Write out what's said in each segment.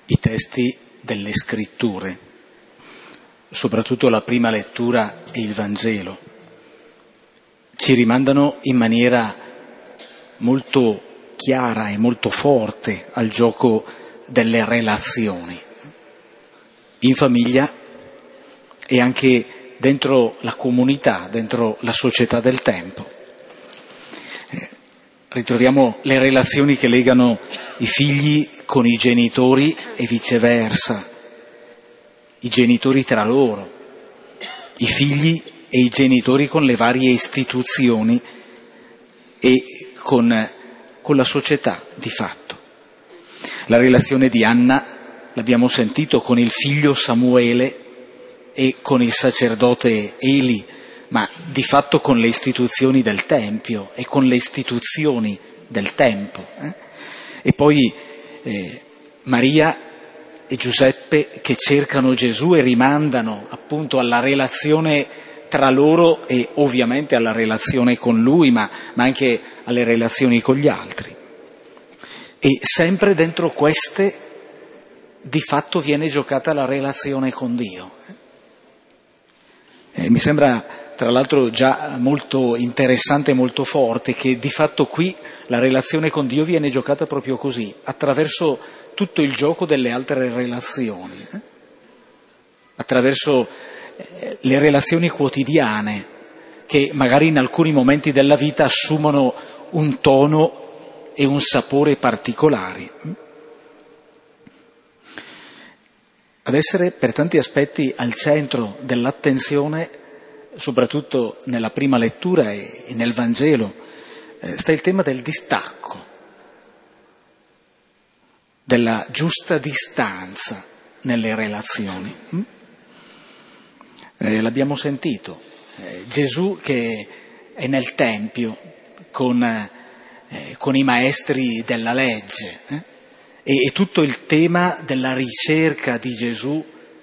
I testi delle scritture, soprattutto la prima lettura e il Vangelo, ci rimandano in maniera molto chiara e molto forte al gioco delle relazioni, in famiglia e anche dentro la comunità, dentro la società del tempo. Ritroviamo le relazioni che legano i figli con i genitori e viceversa, i genitori tra loro, i figli e i genitori con le varie istituzioni e con la società di fatto. La relazione di Anna, l'abbiamo sentito, con il figlio Samuele e con il sacerdote Eli, ma di fatto con le istituzioni del Tempio e con le istituzioni del tempo. E poi Maria e Giuseppe che cercano Gesù e rimandano appunto alla relazione tra loro e ovviamente alla relazione con Lui, ma anche alle relazioni con gli altri. E sempre dentro queste di fatto viene giocata la relazione con Dio. Mi sembra tra l'altro già molto interessante e molto forte che di fatto qui la relazione con Dio viene giocata proprio così, attraverso tutto il gioco delle altre relazioni, attraverso le relazioni quotidiane che magari in alcuni momenti della vita assumono un tono e un sapore particolari. Ad essere per tanti aspetti al centro dell'attenzione, soprattutto nella prima lettura e nel Vangelo, sta il tema del distacco, della giusta distanza nelle relazioni. L'abbiamo sentito, Gesù che è nel Tempio con i maestri della legge, e tutto il tema della ricerca di Gesù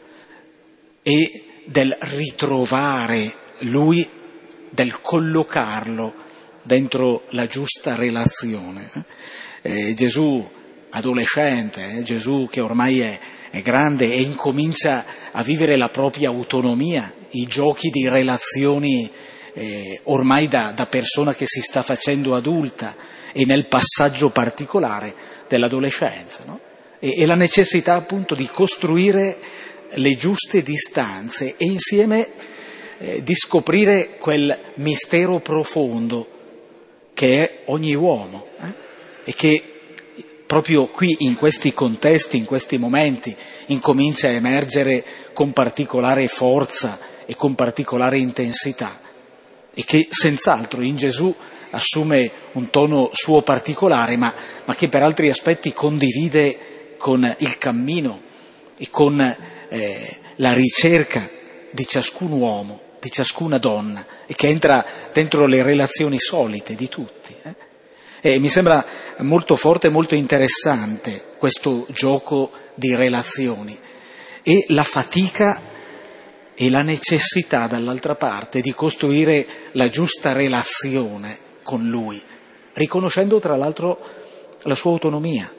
e del ritrovare Lui, del collocarlo dentro la giusta relazione. Gesù adolescente, Gesù che ormai è grande e incomincia a vivere la propria autonomia, i giochi di relazioni ormai da persona che si sta facendo adulta e nel passaggio particolare dell'adolescenza, no? E la necessità appunto di costruire le giuste distanze e insieme di scoprire quel mistero profondo che è ogni uomo e che proprio qui in questi contesti, in questi momenti incomincia a emergere con particolare forza e con particolare intensità e che senz'altro in Gesù assume un tono suo particolare ma che per altri aspetti condivide con il cammino e con la ricerca di ciascun uomo, di ciascuna donna e che entra dentro le relazioni solite di tutti. E mi sembra molto forte e molto interessante questo gioco di relazioni e la fatica e la necessità dall'altra parte di costruire la giusta relazione con Lui, riconoscendo tra l'altro la sua autonomia,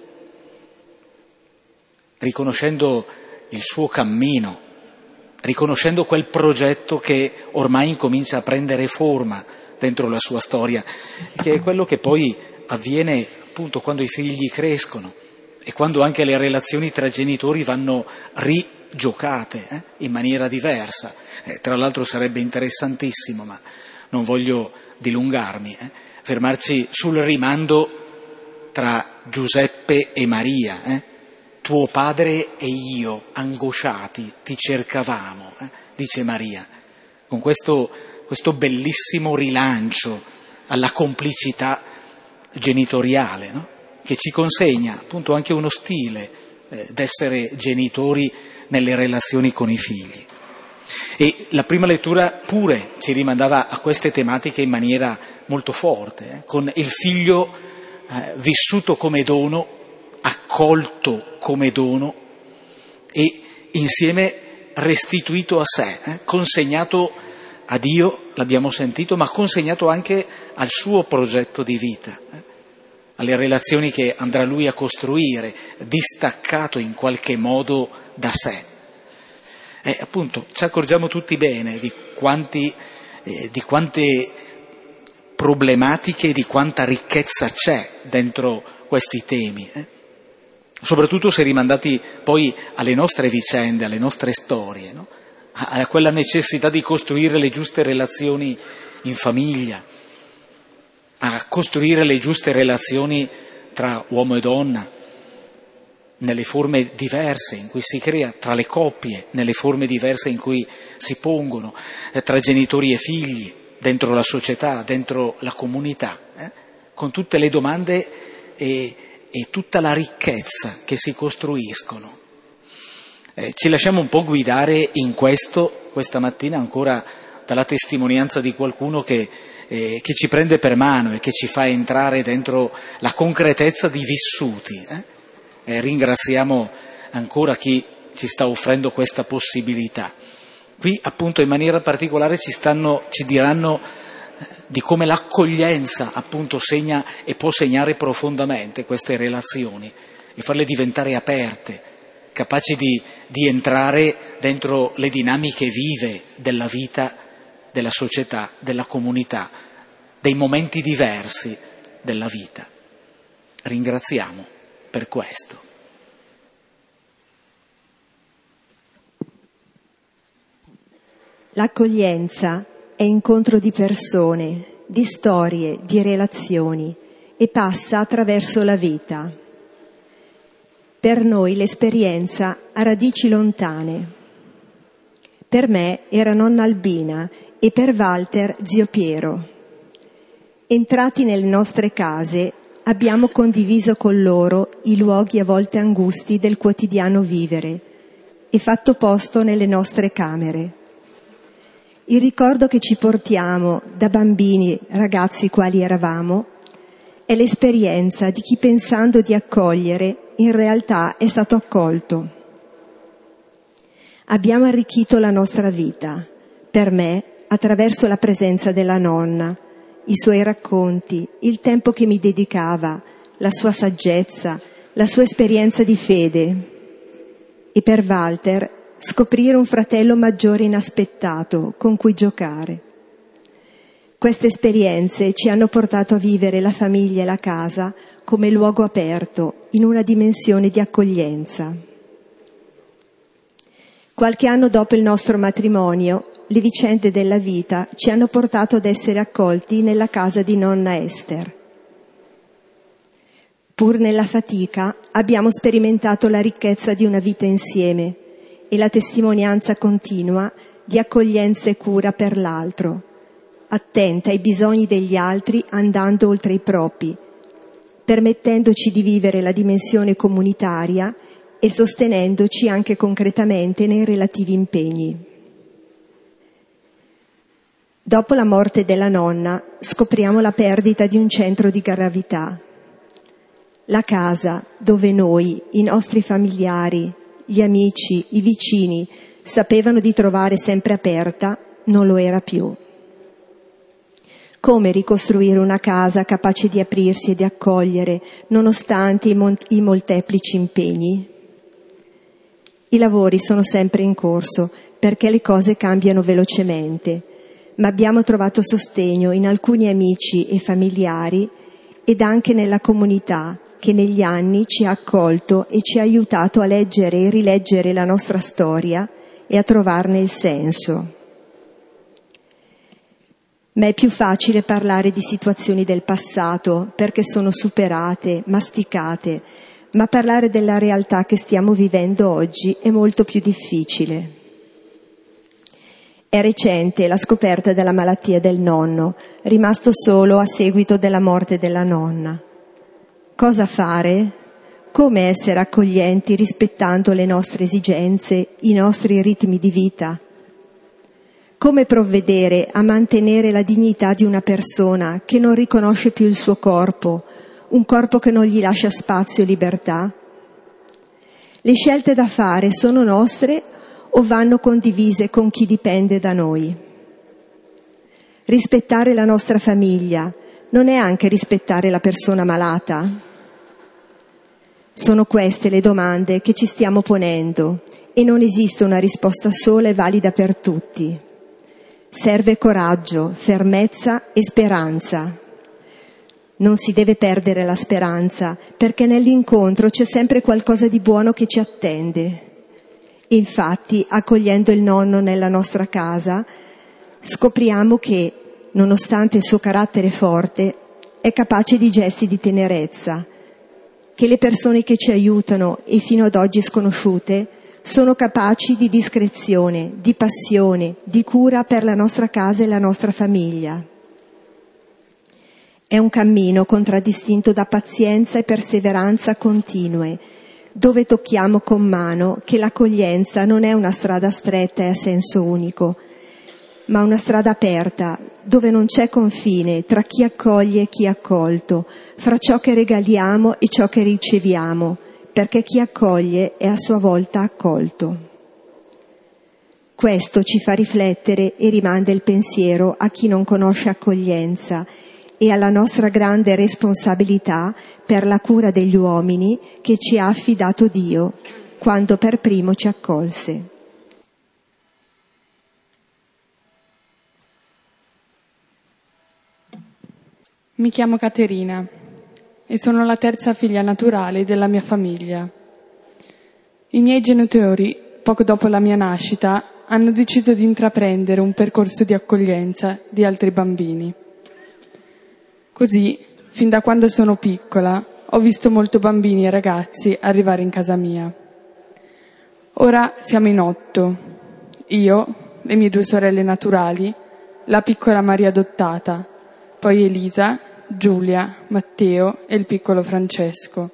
riconoscendo il suo cammino, riconoscendo quel progetto che ormai incomincia a prendere forma dentro la sua storia, che è quello che poi avviene appunto quando i figli crescono e quando anche le relazioni tra genitori vanno rigiocate in maniera diversa. Tra l'altro sarebbe interessantissimo, ma non voglio dilungarmi, fermarci sul rimando tra Giuseppe e Maria, tuo padre e io, angosciati, ti cercavamo, dice Maria, con questo bellissimo rilancio alla complicità genitoriale, no? Che ci consegna appunto anche uno stile d'essere genitori nelle relazioni con i figli. E la prima lettura pure ci rimandava a queste tematiche in maniera molto forte, con il figlio vissuto come dono, accolto come dono e insieme restituito a sé, consegnato a Dio, l'abbiamo sentito, ma consegnato anche al suo progetto di vita. alle relazioni che andrà lui a costruire, distaccato in qualche modo da sé. E appunto ci accorgiamo tutti bene di quante problematiche, di quanta ricchezza c'è dentro questi temi, soprattutto se rimandati poi alle nostre vicende, alle nostre storie, no? A quella necessità di costruire le giuste relazioni in famiglia, a costruire le giuste relazioni tra uomo e donna, nelle forme diverse in cui si crea, tra le coppie, nelle forme diverse in cui si pongono, tra genitori e figli, dentro la società, dentro la comunità, con tutte le domande e tutta la ricchezza che si costruiscono. Ci lasciamo un po' guidare in questo, questa mattina ancora, dalla testimonianza di qualcuno che ci prende per mano e che ci fa entrare dentro la concretezza di vissuti. Ringraziamo ancora chi ci sta offrendo questa possibilità. Qui appunto in maniera particolare ci diranno di come l'accoglienza appunto segna e può segnare profondamente queste relazioni e farle diventare aperte, capaci di entrare dentro le dinamiche vive della vita, della società, della comunità, dei momenti diversi della vita. Ringraziamo per questo. L'accoglienza è incontro di persone, di storie, di relazioni e passa attraverso la vita. Per noi l'esperienza ha radici lontane. Per me era nonna Albina e per Walter zio Piero. Entrati nelle nostre case, abbiamo condiviso con loro i luoghi a volte angusti del quotidiano vivere e fatto posto nelle nostre camere. Il ricordo che ci portiamo da bambini, ragazzi quali eravamo, è l'esperienza di chi pensando di accogliere in realtà è stato accolto. Abbiamo arricchito la nostra vita, per me, attraverso la presenza della nonna, i suoi racconti, il tempo che mi dedicava, la sua saggezza, la sua esperienza di fede. E per Walter scoprire un fratello maggiore inaspettato con cui giocare. Queste esperienze ci hanno portato a vivere la famiglia e la casa come luogo aperto, in una dimensione di accoglienza. Qualche anno dopo il nostro matrimonio, le vicende della vita ci hanno portato ad essere accolti nella casa di nonna Ester. Pur nella fatica, abbiamo sperimentato la ricchezza di una vita insieme e la testimonianza continua di accoglienza e cura per l'altro, attenta ai bisogni degli altri andando oltre i propri, permettendoci di vivere la dimensione comunitaria e sostenendoci anche concretamente nei relativi impegni. Dopo la morte della nonna scopriamo la perdita di un centro di gravità. La casa dove noi, i nostri familiari, gli amici, i vicini sapevano di trovare sempre aperta, non lo era più. Come ricostruire una casa capace di aprirsi e di accogliere, nonostante i molteplici impegni? I lavori sono sempre in corso, perché le cose cambiano velocemente, ma abbiamo trovato sostegno in alcuni amici e familiari ed anche nella comunità che negli anni ci ha accolto e ci ha aiutato a leggere e rileggere la nostra storia e a trovarne il senso. Ma è più facile parlare di situazioni del passato perché sono superate, masticate, ma parlare della realtà che stiamo vivendo oggi è molto più difficile. È recente la scoperta della malattia del nonno, rimasto solo a seguito della morte della nonna. Cosa fare? Come essere accoglienti rispettando le nostre esigenze, i nostri ritmi di vita? Come provvedere a mantenere la dignità di una persona che non riconosce più il suo corpo, un corpo che non gli lascia spazio e libertà? Le scelte da fare sono nostre o vanno condivise con chi dipende da noi? Rispettare la nostra famiglia, non è anche rispettare la persona malata? Sono queste le domande che ci stiamo ponendo e non esiste una risposta sola e valida per tutti. Serve coraggio, fermezza e speranza. Non si deve perdere la speranza, perché nell'incontro c'è sempre qualcosa di buono che ci attende. Infatti, accogliendo il nonno nella nostra casa, scopriamo che, nonostante il suo carattere forte, è capace di gesti di tenerezza, che le persone che ci aiutano e fino ad oggi sconosciute sono capaci di discrezione, di passione, di cura per la nostra casa e la nostra famiglia. È un cammino contraddistinto da pazienza e perseveranza continue, dove tocchiamo con mano che l'accoglienza non è una strada stretta e a senso unico, ma una strada aperta, dove non c'è confine tra chi accoglie e chi è accolto, fra ciò che regaliamo e ciò che riceviamo, perché chi accoglie è a sua volta accolto. Questo ci fa riflettere e rimanda il pensiero a chi non conosce accoglienza e alla nostra grande responsabilità per la cura degli uomini che ci ha affidato Dio quando per primo ci accolse. Mi chiamo Caterina e sono la terza figlia naturale della mia famiglia. I miei genitori, poco dopo la mia nascita, hanno deciso di intraprendere un percorso di accoglienza di altri bambini. Così, fin da quando sono piccola, ho visto molti bambini e ragazzi arrivare in casa mia. Ora siamo in 8. Io, le mie 2 sorelle naturali, la piccola Maria adottata, poi Elisa, Giulia, Matteo e il piccolo Francesco.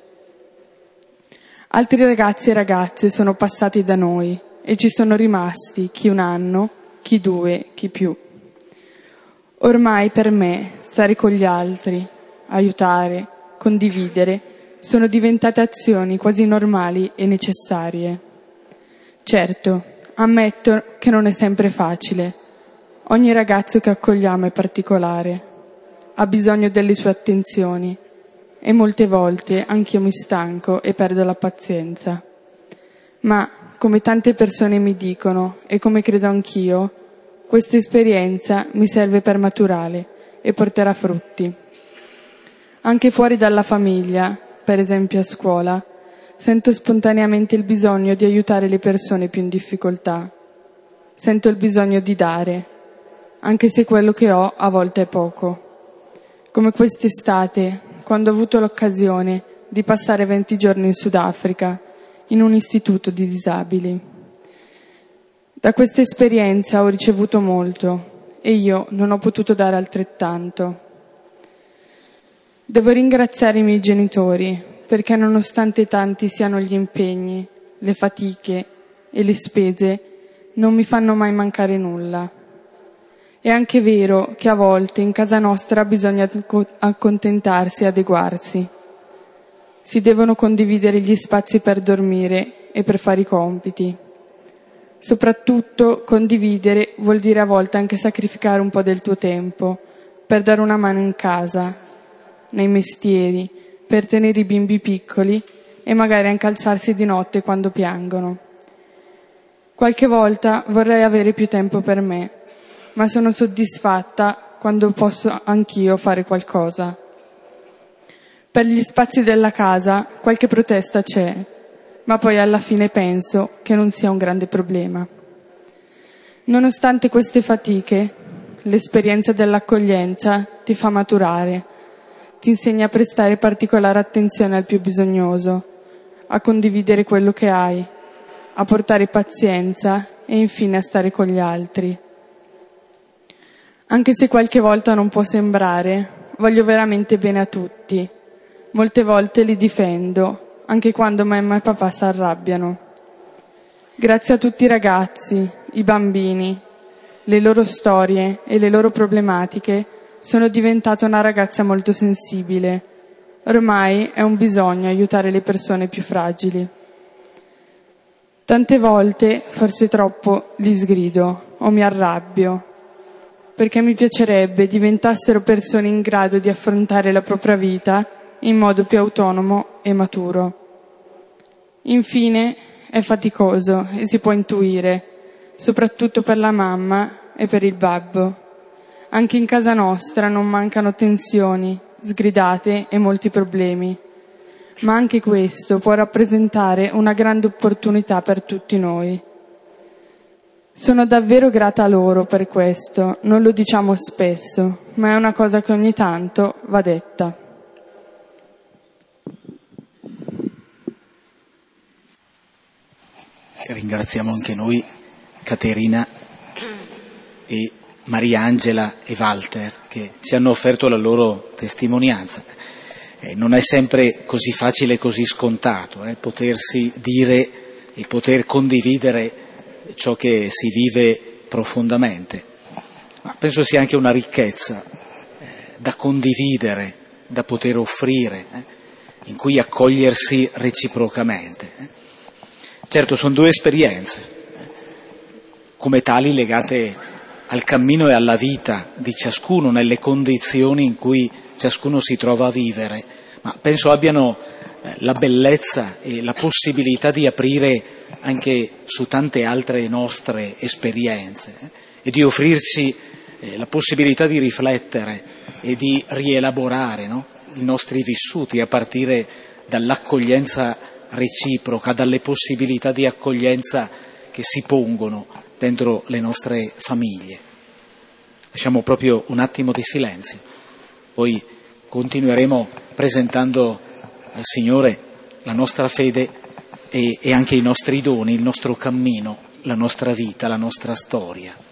Altri ragazzi e ragazze sono passati da noi e ci sono rimasti chi 1 anno, chi 2, chi più. Ormai per me stare con gli altri, aiutare, condividere, sono diventate azioni quasi normali e necessarie. Certo, ammetto che non è sempre facile. Ogni ragazzo che accogliamo è particolare, ha bisogno delle sue attenzioni e molte volte anch'io mi stanco e perdo la pazienza. Ma, come tante persone mi dicono e come credo anch'io, questa esperienza mi serve per maturare e porterà frutti. Anche fuori dalla famiglia, per esempio a scuola, sento spontaneamente il bisogno di aiutare le persone più in difficoltà. Sento il bisogno di dare, anche se quello che ho a volte è poco. Come quest'estate, quando ho avuto l'occasione di passare 20 giorni in Sudafrica, in un istituto di disabili. Da questa esperienza ho ricevuto molto e io non ho potuto dare altrettanto. Devo ringraziare i miei genitori perché nonostante tanti siano gli impegni, le fatiche e le spese, non mi fanno mai mancare nulla. È anche vero che a volte in casa nostra bisogna accontentarsi e adeguarsi. Si devono condividere gli spazi per dormire e per fare i compiti. Soprattutto condividere vuol dire a volte anche sacrificare un po' del tuo tempo per dare una mano in casa, nei mestieri, per tenere i bimbi piccoli e magari anche alzarsi di notte quando piangono. Qualche volta vorrei avere più tempo per me, ma sono soddisfatta quando posso anch'io fare qualcosa. Per gli spazi della casa qualche protesta c'è, ma poi alla fine penso che non sia un grande problema. Nonostante queste fatiche, l'esperienza dell'accoglienza ti fa maturare, ti insegna a prestare particolare attenzione al più bisognoso, a condividere quello che hai, a portare pazienza e infine a stare con gli altri. Anche se qualche volta non può sembrare, voglio veramente bene a tutti. Molte volte li difendo, anche quando mamma e papà si arrabbiano. Grazie a tutti i ragazzi, i bambini, le loro storie e le loro problematiche, sono diventata una ragazza molto sensibile. Ormai è un bisogno aiutare le persone più fragili. Tante volte, forse troppo, li sgrido o mi arrabbio. perché mi piacerebbe diventassero persone in grado di affrontare la propria vita in modo più autonomo e maturo. Infine, è faticoso e si può intuire, soprattutto per la mamma e per il babbo. Anche in casa nostra non mancano tensioni, sgridate e molti problemi, ma anche questo può rappresentare una grande opportunità per tutti noi. Sono davvero grata a loro per questo, non lo diciamo spesso, ma è una cosa che ogni tanto va detta. Ringraziamo anche noi Caterina e Mariangela e Walter che ci hanno offerto la loro testimonianza. Non è sempre così facile e così scontato potersi dire e poter condividere ciò che si vive profondamente, ma penso sia anche una ricchezza da condividere, da poter offrire, in cui accogliersi reciprocamente. Certo, sono due esperienze, come tali legate al cammino e alla vita di ciascuno, nelle condizioni in cui ciascuno si trova a vivere, ma penso abbiano la bellezza e la possibilità di aprire anche su tante altre nostre esperienze e di offrirci la possibilità di riflettere e di rielaborare i nostri vissuti a partire dall'accoglienza reciproca, dalle possibilità di accoglienza che si pongono dentro le nostre famiglie. Lasciamo proprio un attimo di silenzio, poi continueremo presentando al Signore la nostra fede e anche i nostri doni, il nostro cammino, la nostra vita, la nostra storia.